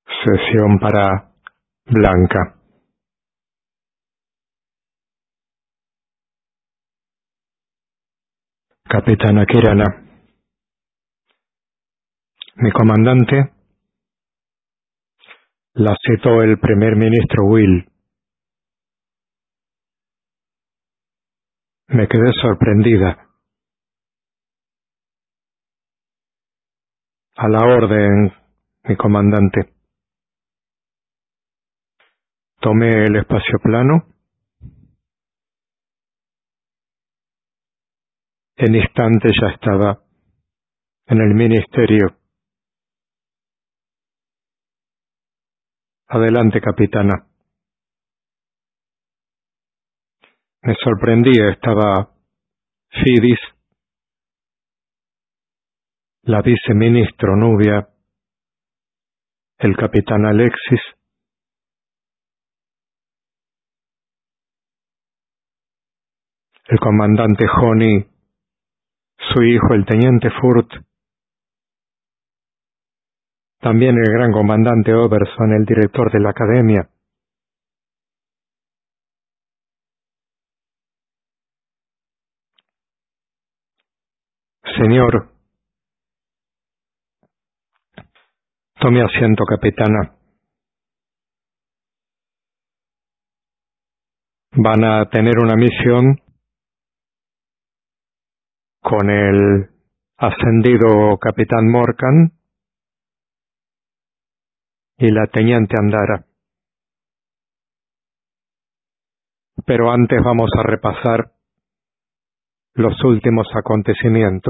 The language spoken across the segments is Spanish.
Sesión para Blanca. Capitana Kirana. Mi comandante la citó el primer ministro Will. Me quedé sorprendida. A la orden, mi comandante. Tomé el espacioplano. En instante ya estaba en el ministerio. Adelante, capitana. Me sorprendía, estaba Fidis, la viceministro Nubia, el capitán Alexis, el comandante Joni, su hijo el teniente Furt, también el gran comandante Oberson, el director de la academia. Señor, tome asiento, capitana. Van a tener una misión con el ascendido capitán Morcan y la teniente Andara. Pero antes vamos a repasar los últimos acontecimientos.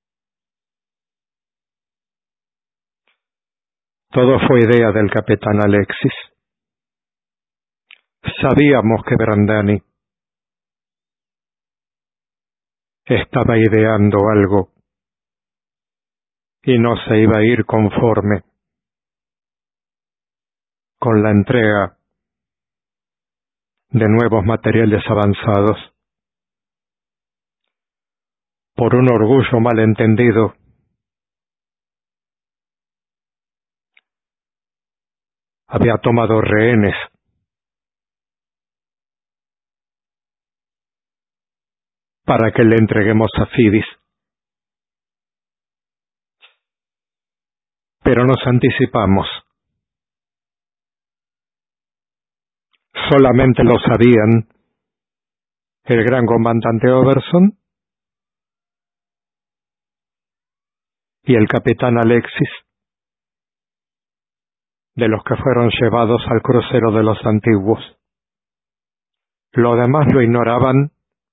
Todo fue idea del capitán Alexis. Sabíamos que Brandani estaba ideando algo y no se iba a ir conforme con la entrega de nuevos materiales avanzados. Por un orgullo malentendido, había tomado rehenes para que le entreguemos a Fidis. Pero nos anticipamos. Solamente lo sabían el gran comandante Oberson y el capitán Alexis, de los que fueron llevados al crucero de los antiguos. Los demás lo ignoraban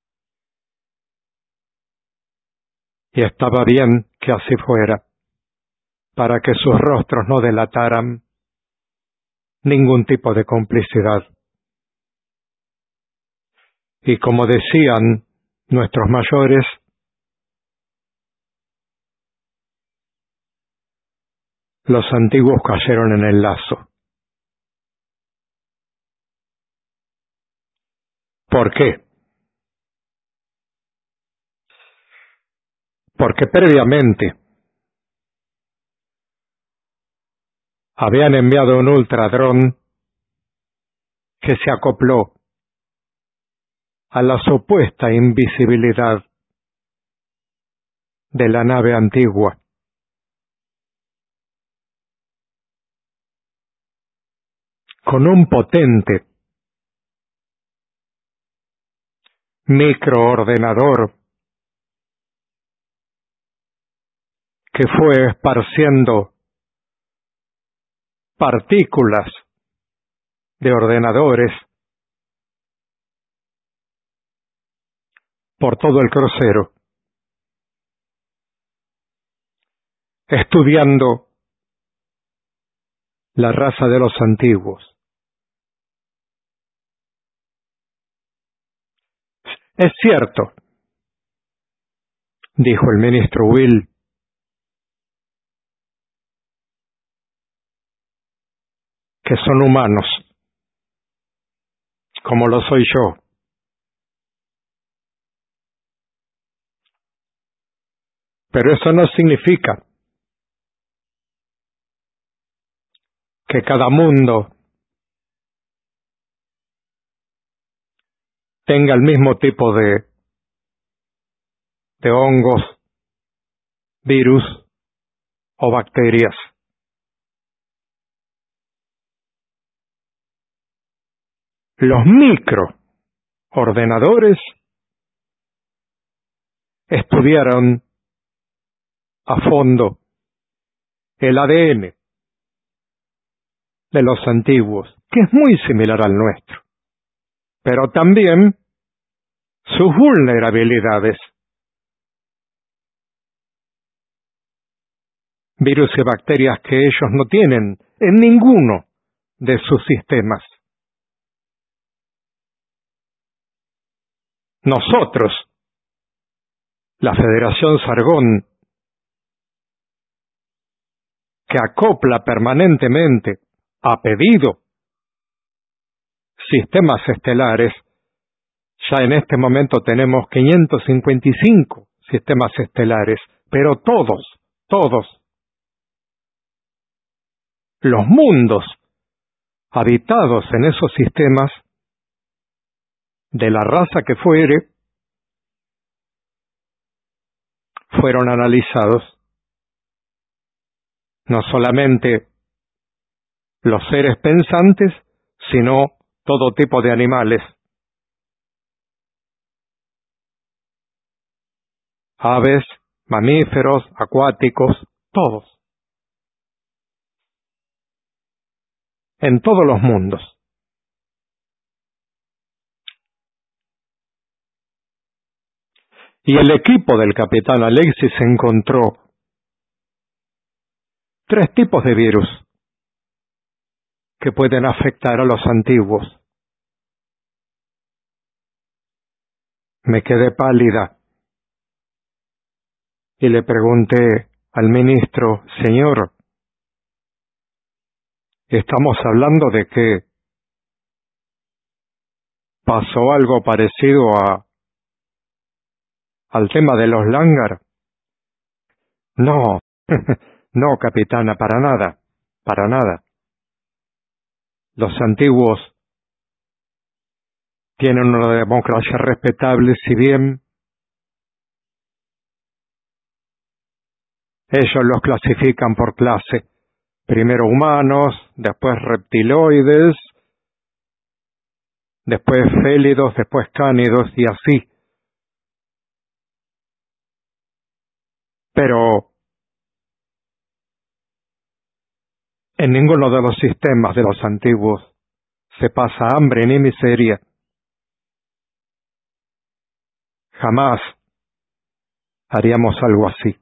y estaba bien que así fuera, para que sus rostros no delataran ningún tipo de complicidad. Y como decían nuestros mayores, los antiguos cayeron en el lazo. ¿Por qué? Porque previamente habían enviado un ultradrón que se acopló a la supuesta invisibilidad de la nave antigua. Con un potente microordenador que fue esparciendo partículas de ordenadores por todo el crucero, estudiando la raza de los antiguos. Es cierto, dijo el ministro Will, que son humanos, como lo soy yo. Pero eso no significa que cada mundo tenga el mismo tipo de hongos, virus o bacterias. Los microordenadores estudiaron a fondo el ADN de los antiguos, que es muy similar al nuestro, pero también sus vulnerabilidades. Virus y bacterias que ellos no tienen en ninguno de sus sistemas. Nosotros, la Federación Sargón, que acopla permanentemente, a pedido, sistemas estelares, ya en este momento tenemos 555 sistemas estelares, pero todos los mundos habitados en esos sistemas, de la raza que fuere, fueron analizados. No solamente los seres pensantes, sino todo tipo de animales. Aves, mamíferos, acuáticos, todos. En todos los mundos. Y el equipo del capitán Alexis encontró 3 tipos de virus que pueden afectar a los antiguos. Me quedé pálida y le pregunté al ministro: señor, ¿estamos hablando de que pasó algo parecido al tema de los Langar? No, no, capitana, para nada. Los antiguos tienen una democracia respetable, si bien ellos los clasifican por clase. Primero humanos, después reptiloides, después félidos, después cánidos y así. Pero en ninguno de los sistemas de los antiguos se pasa hambre ni miseria. Jamás haríamos algo así.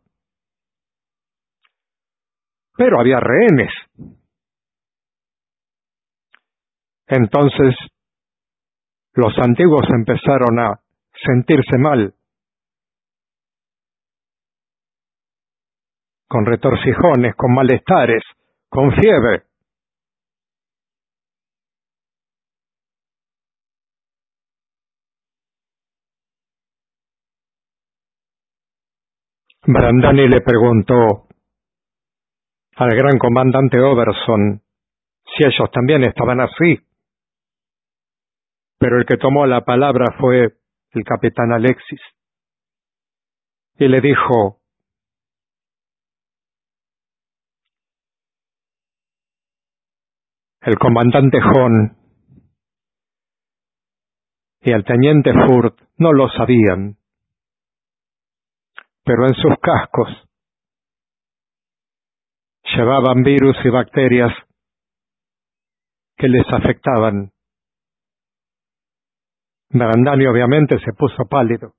Pero había rehenes. Entonces, los antiguos empezaron a sentirse mal, con retorcijones, con malestares, con fiebre. Brandani le preguntó al gran comandante Overson si ellos también estaban así. Pero el que tomó la palabra fue el capitán Alexis. Y le dijo: el comandante John y el teniente Furt no lo sabían, pero en sus cascos llevaban virus y bacterias que les afectaban. Brandani obviamente se puso pálido.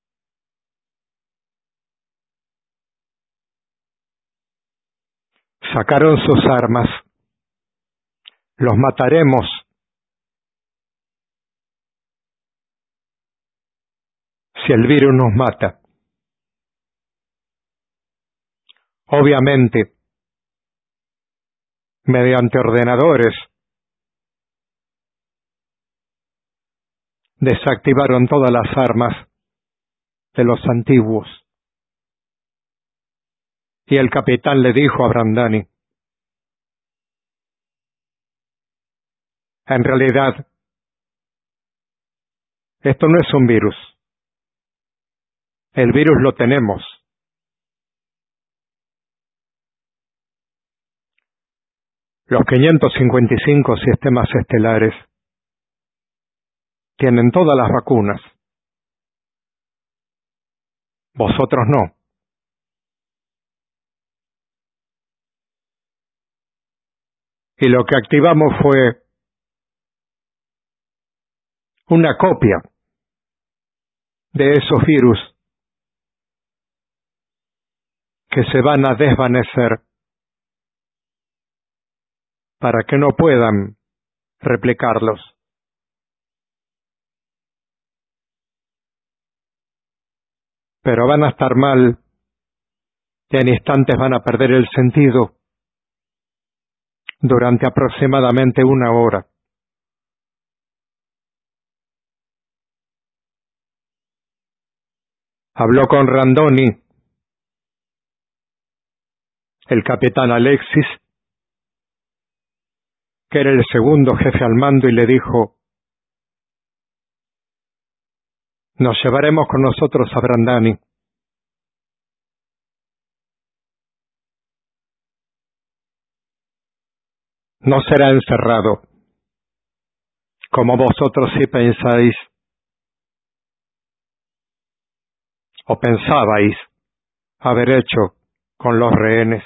Sacaron sus armas. Los mataremos. Si el virus nos mata. Obviamente, mediante ordenadores, desactivaron todas las armas de los antiguos. Y el capitán le dijo a Brandani: En realidad, esto no es un virus. El virus lo tenemos. Los 555 sistemas estelares tienen todas las vacunas. Vosotros no. Y lo que activamos fue una copia de esos virus que se van a desvanecer para que no puedan replicarlos. Pero van a estar mal y en instantes van a perder el sentido durante aproximadamente 1 hora. Habló con Randoni, el capitán Alexis, que era el segundo jefe al mando, y le dijo: nos llevaremos con nosotros a Brandani. No será encerrado, como vosotros sí pensáis, o pensabais haber hecho con los rehenes.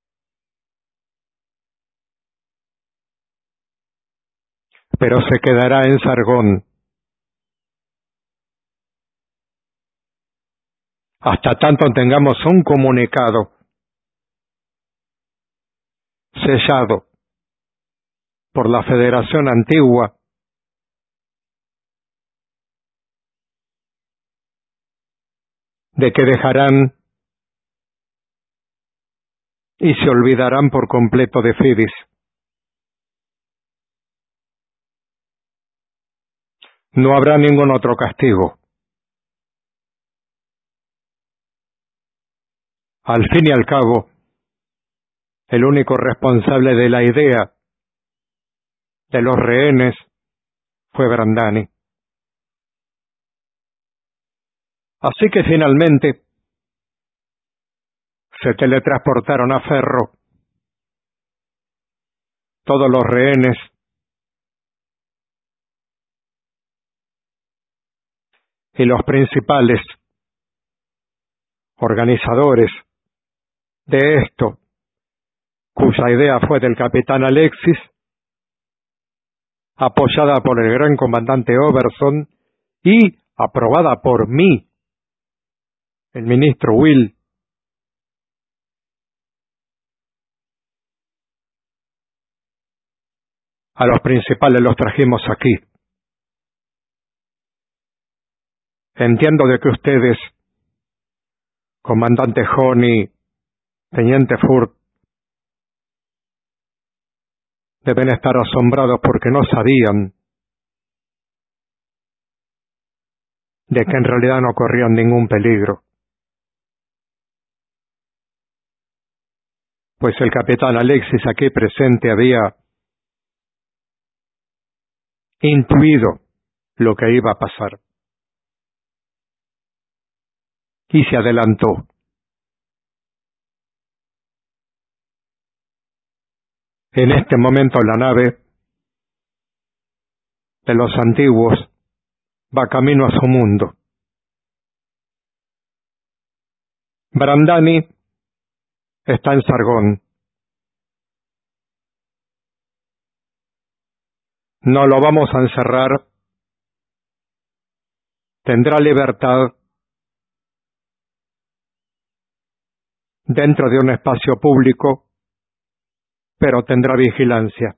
Pero se quedará en Sargón hasta tanto tengamos un comunicado sellado por la Federación Antigua de que dejarán y se olvidarán por completo de Fidis. No habrá ningún otro castigo. Al fin y al cabo, el único responsable de la idea de los rehenes fue Brandani. Así que finalmente se teletransportaron a Ferro todos los rehenes y los principales organizadores de esto, cuya idea fue del capitán Alexis, apoyada por el gran comandante Overson y aprobada por mí, el ministro Will. A los principales los trajimos aquí. Entiendo de que ustedes, comandante Honey, teniente Furt, deben estar asombrados porque no sabían de que en realidad no corrían ningún peligro. Pues el capitán Alexis aquí presente había intuido lo que iba a pasar y se adelantó. En este momento la nave de los antiguos va camino a su mundo. Brandani está en Sargón. No lo vamos a encerrar. Tendrá libertad dentro de un espacio público, pero tendrá vigilancia.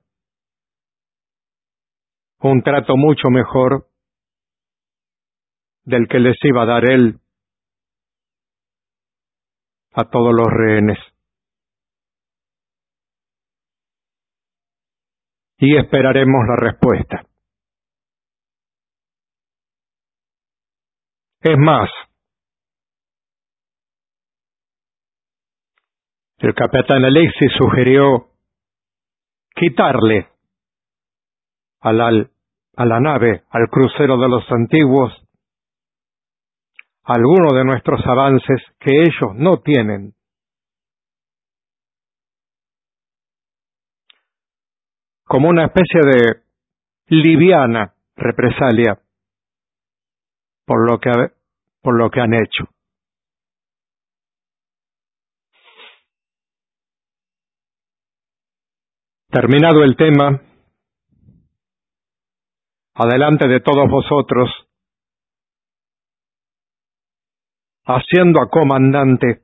Un trato mucho mejor del que les iba a dar él a todos los rehenes. Y esperaremos la respuesta. Es más, el capitán Alexis sugirió quitarle a la nave, al crucero de los antiguos, algunos de nuestros avances que ellos no tienen. Como una especie de liviana represalia por lo que han hecho. Terminado el tema, adelante de todos vosotros, haciendo a comandante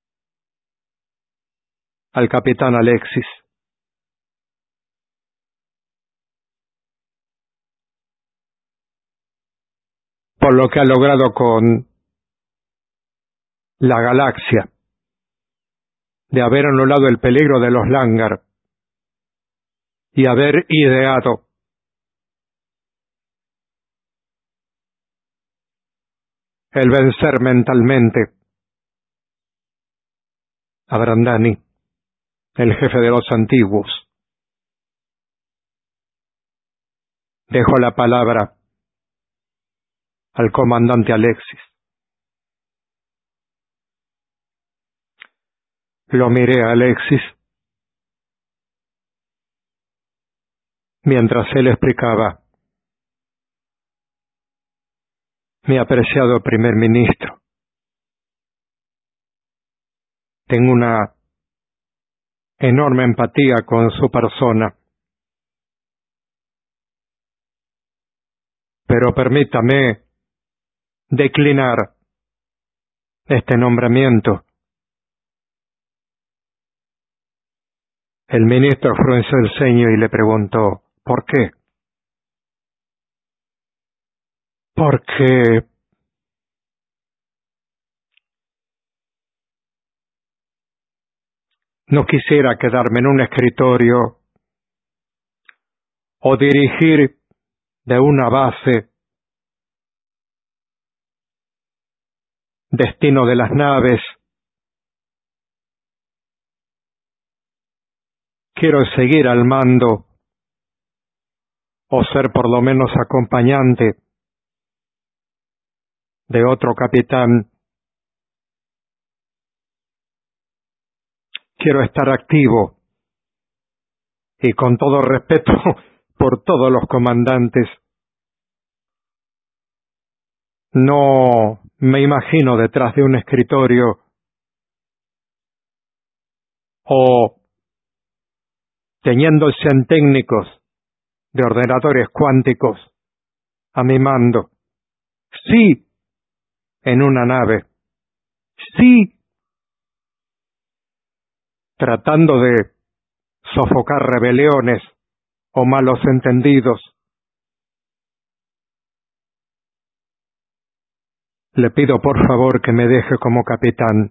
al capitán Alexis. Por lo que ha logrado con la galaxia, de haber anulado el peligro de los Langar y haber ideado el vencer mentalmente a Brandani, el jefe de los antiguos. Dejo la palabra al comandante Alexis. Lo miré a Alexis mientras él explicaba: mi apreciado primer ministro, tengo una enorme empatía con su persona, pero permítame declinar este nombramiento. El ministro frunció el ceño y le preguntó: ¿por qué? Porque no quisiera quedarme en un escritorio o dirigir de una base destino de las naves. Quiero seguir al mando o ser por lo menos acompañante de otro capitán. Quiero estar activo y, con todo respeto por todos los comandantes, no me imagino detrás de un escritorio o teniendo 100 técnicos de ordenadores cuánticos a mi mando. Sí, en una nave. Sí, tratando de sofocar rebeliones o malos entendidos. Le pido por favor que me deje como capitán.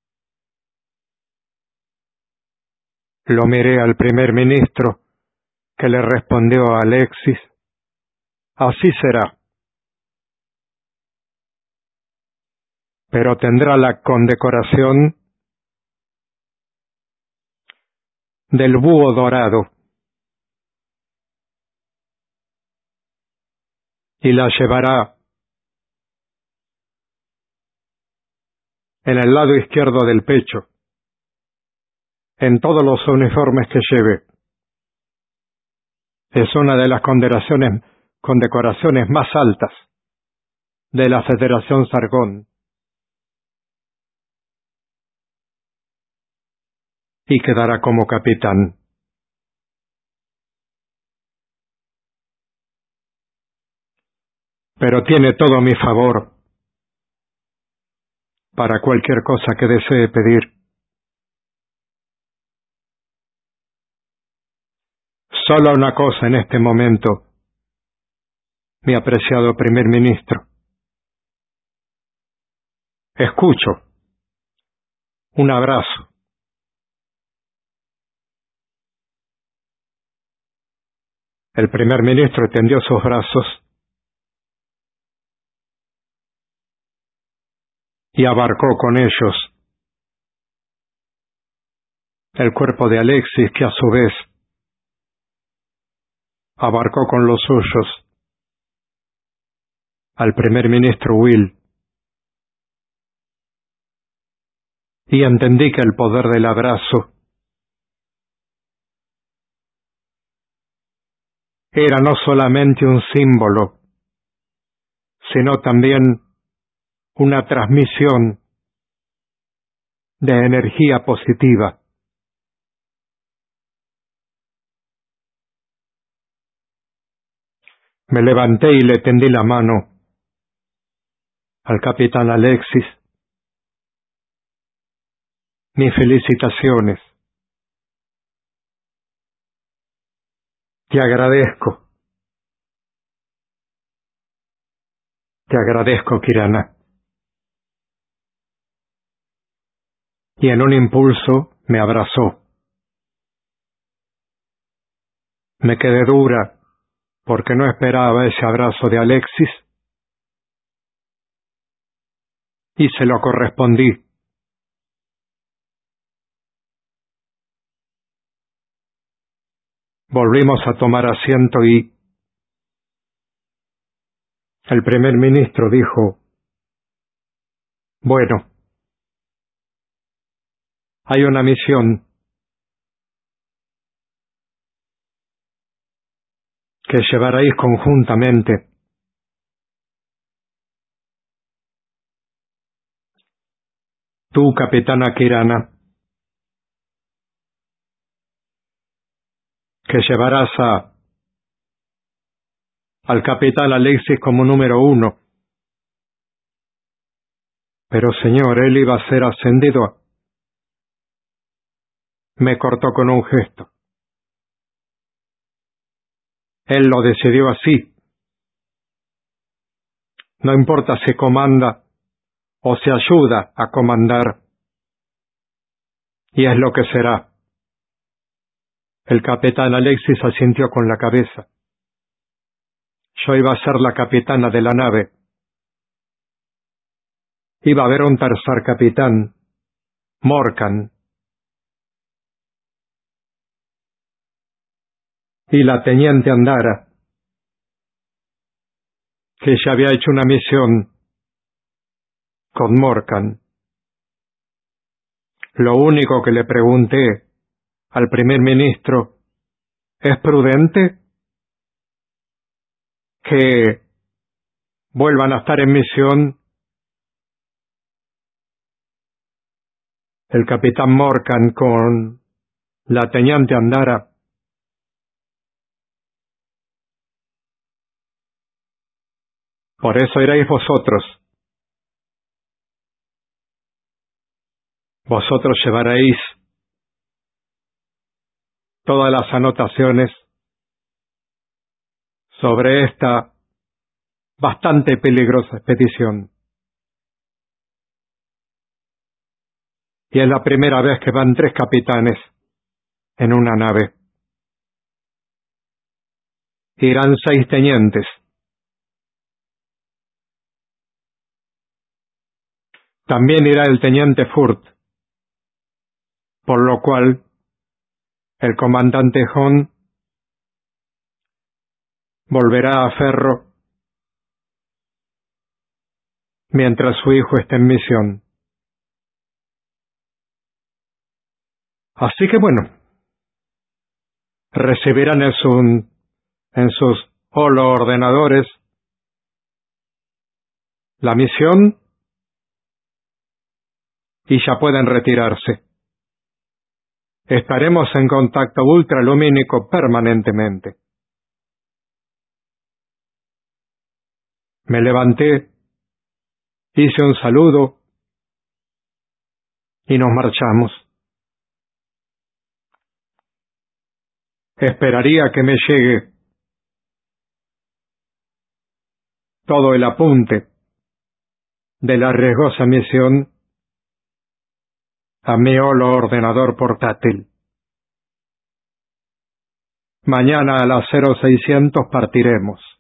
Lo miré al primer ministro, que le respondió a Alexis: así será. Pero tendrá la condecoración del búho dorado y la llevará en el lado izquierdo del pecho, en todos los uniformes que lleve. Es una de las condecoraciones más altas de la Federación Sargón. Y quedará como capitán. Pero tiene todo mi favor para cualquier cosa que desee pedir. Solo una cosa en este momento, mi apreciado primer ministro. Escucho. Un abrazo. El primer ministro tendió sus brazos y abarcó con ellos el cuerpo de Alexis, que a su vez abarcó con los suyos al primer ministro Will, y entendí que el poder del abrazo era no solamente un símbolo, sino también una transmisión de energía positiva. Me levanté y le tendí la mano al capitán Alexis. Mis felicitaciones. Te agradezco. Te agradezco, Kirana. Y en un impulso me abrazó. Me quedé dura porque no esperaba ese abrazo de Alexis y se lo correspondí. Volvimos a tomar asiento y el primer ministro dijo: bueno, hay una misión que llevaréis conjuntamente. Tú, capitana Kirana, que llevarás al capitán Alexis como número 1. Pero señor, él iba a ser ascendido. Me cortó con un gesto. Él lo decidió así. No importa si comanda o se ayuda a comandar. Y es lo que será. El capitán Alexis asintió con la cabeza. Yo iba a ser la capitana de la nave. Iba a haber un tercer capitán, Morkan, y la teniente Andara, que ya había hecho una misión con Morkan. Lo único que le pregunté al primer ministro: ¿es prudente que vuelvan a estar en misión el capitán Morkan con la teniente Andara? Por eso iréis vosotros. Vosotros llevaréis todas las anotaciones sobre esta bastante peligrosa expedición. Y es la primera vez que van 3 capitanes en una nave. Irán 6 tenientes. También irá el teniente Furt, por lo cual el comandante Hon volverá a Ferro mientras su hijo esté en misión. Así que bueno, recibirán en sus holoordenadores la misión y ya pueden retirarse. Estaremos en contacto ultralumínico permanentemente. Me levanté, hice un saludo y nos marchamos. Esperaría que me llegue todo el apunte de la riesgosa misión a mi holoordenador portátil. Mañana a las 0600 partiremos.